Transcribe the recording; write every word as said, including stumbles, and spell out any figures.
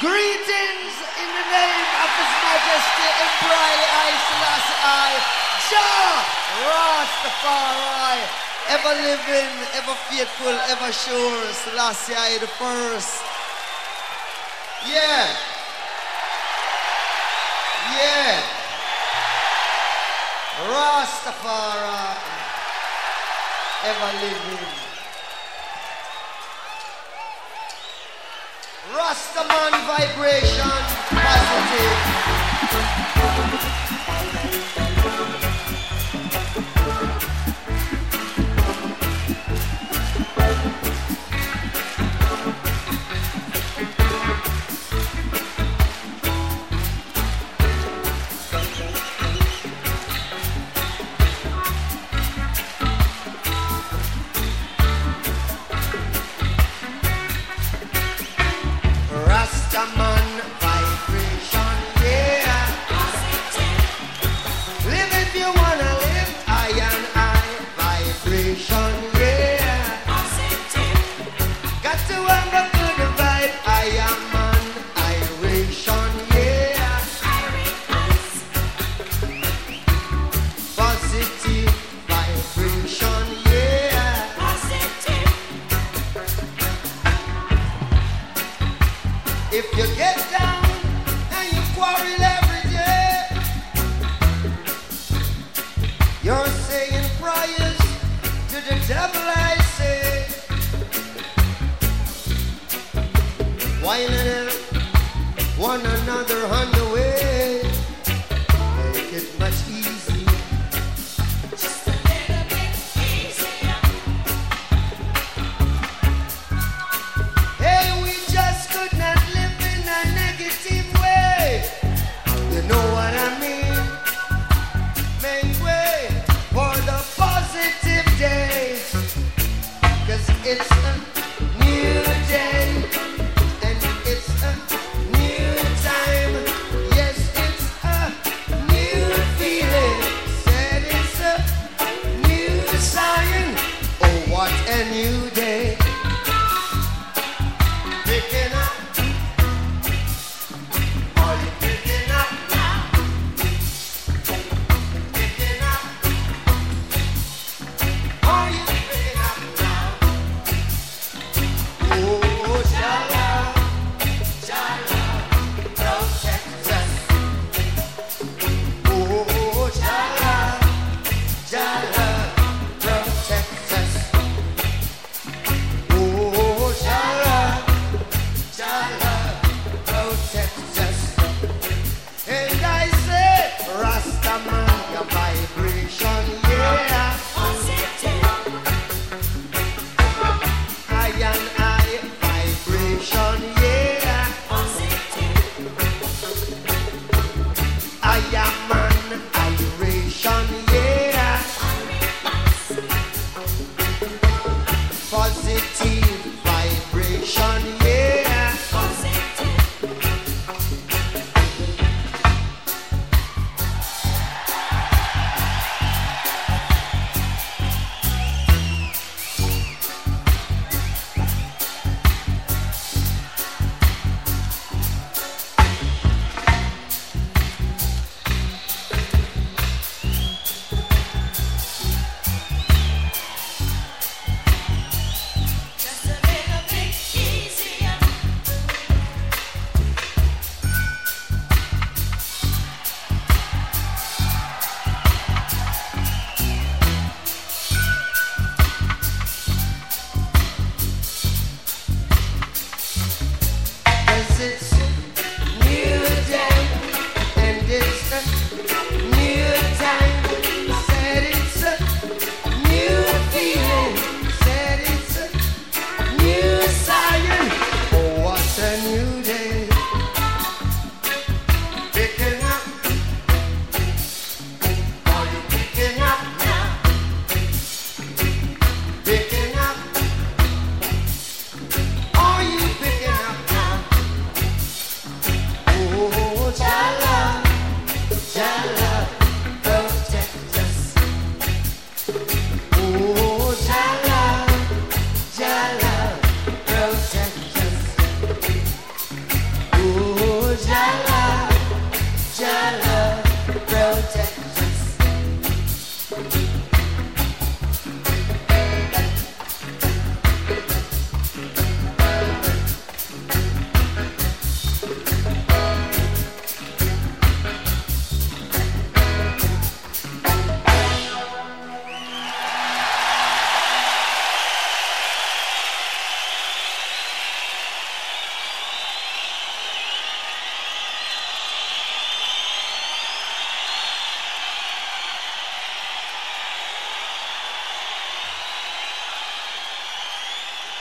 Greetings in the name of His Majesty Emperor I Selassie I, Jah Rastafari, ever living, ever faithful, ever sure, Selassie I the first. Yeah. Yeah. Rastafari, ever living. Rastaman vibration, positive. Rastaman vibration, yeah. Live if you wanna live, I and I vibration, yeah. Got to have a good vibe, I am an iration, yeah. Positive vibration, yeah. If you get down and you quarrel every day, you're saying prayers to the devil, I say. Whining one another on the way, make it much easier. Just a little bit easier. Hey, we just could not live in a negative way. You know what I mean? Make way for the positive day. Cause it's a new day. And it's a new time. Yes, it's a new feeling. Said it's a new sign. Oh, what a new